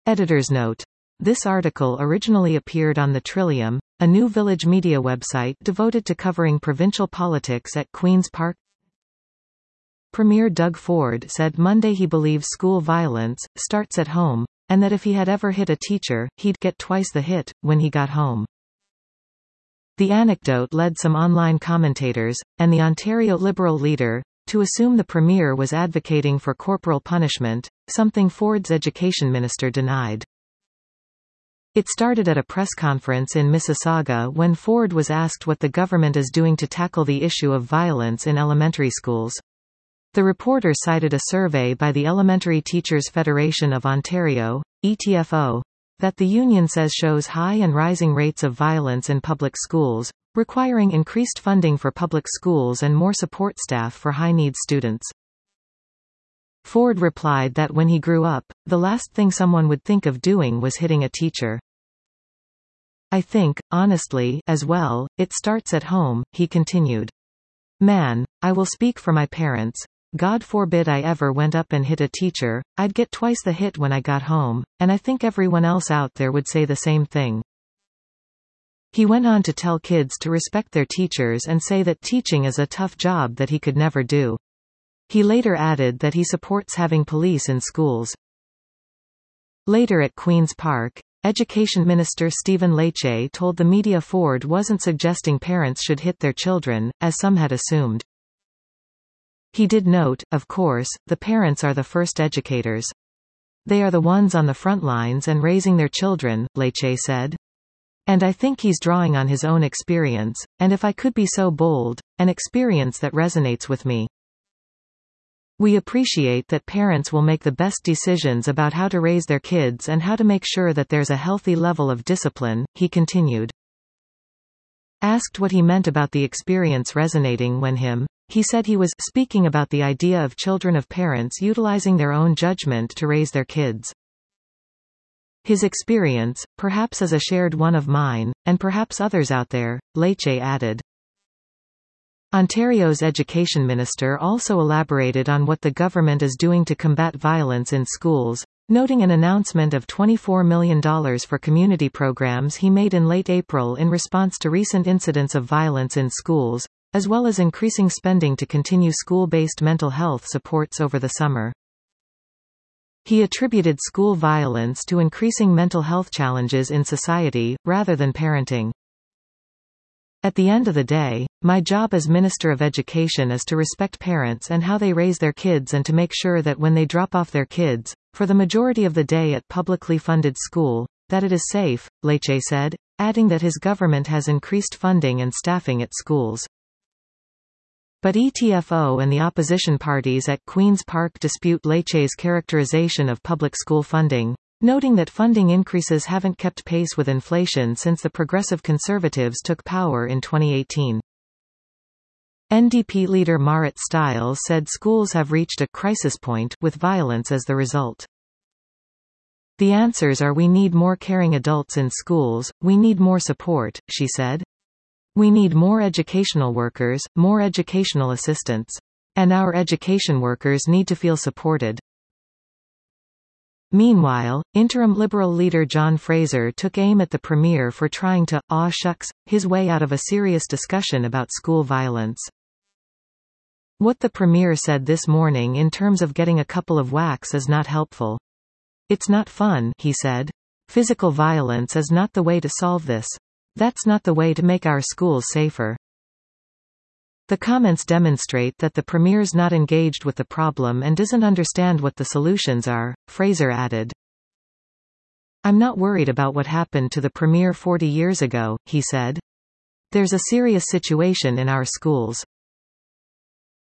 Editor's note. This article originally appeared on the Trillium, a new village media website devoted to covering provincial politics at Queen's Park. Premier Doug Ford said Monday he believes school violence starts at home, and that if he had ever hit a teacher, he'd get twice the hit when he got home. The anecdote led some online commentators, and the Ontario Liberal leader, to assume the Premier was advocating for corporal punishment, something Ford's education minister denied. It started at a press conference in Mississauga when Ford was asked what the government is doing to tackle the issue of violence in elementary schools. The reporter cited a survey by the Elementary Teachers Federation of Ontario, ETFO, that the union says shows high and rising rates of violence in public schools, requiring increased funding for public schools and more support staff for high-needs students. Ford replied that when he grew up, the last thing someone would think of doing was hitting a teacher. I think, honestly, as well, it starts at home, he continued. Man, I will speak for my parents. God forbid I ever went up and hit a teacher, I'd get twice the hit when I got home, and I think everyone else out there would say the same thing. He went on to tell kids to respect their teachers and say that teaching is a tough job that he could never do. He later added that he supports having police in schools. Later at Queen's Park, Education Minister Stephen Lecce told the media Ford wasn't suggesting parents should hit their children, as some had assumed. He did note, of course, the parents are the first educators. They are the ones on the front lines and raising their children, Lecce said. And I think he's drawing on his own experience, and if I could be so bold, an experience that resonates with me. We appreciate that parents will make the best decisions about how to raise their kids and how to make sure that there's a healthy level of discipline, he continued. Asked what he meant about the experience resonating when he said he was speaking about the idea of children of parents utilizing their own judgment to raise their kids. His experience, perhaps as a shared one of mine, and perhaps others out there, Lecce added. Ontario's education minister also elaborated on what the government is doing to combat violence in schools, noting an announcement of $24 million for community programs he made in late April in response to recent incidents of violence in schools, as well as increasing spending to continue school-based mental health supports over the summer. He attributed school violence to increasing mental health challenges in society, rather than parenting. At the end of the day, my job as Minister of Education is to respect parents and how they raise their kids and to make sure that when they drop off their kids, for the majority of the day at publicly funded school, that it is safe, Lecce said, adding that his government has increased funding and staffing at schools. But ETFO and the opposition parties at Queen's Park dispute Lecce's characterization of public school funding, noting that funding increases haven't kept pace with inflation since the Progressive Conservatives took power in 2018. NDP leader Marit Stiles said schools have reached a crisis point with violence as the result. The answers are we need more caring adults in schools, we need more support, she said. We need more educational workers, more educational assistants. And our education workers need to feel supported. Meanwhile, interim Liberal leader John Fraser took aim at the Premier for trying to, "aw shucks," his way out of a serious discussion about school violence. What the Premier said this morning in terms of getting a couple of whacks is not helpful. It's not fun, he said. Physical violence is not the way to solve this. That's not the way to make our schools safer. The comments demonstrate that the Premier's not engaged with the problem and doesn't understand what the solutions are, Fraser added. I'm not worried about what happened to the Premier 40 years ago, he said. There's a serious situation in our schools.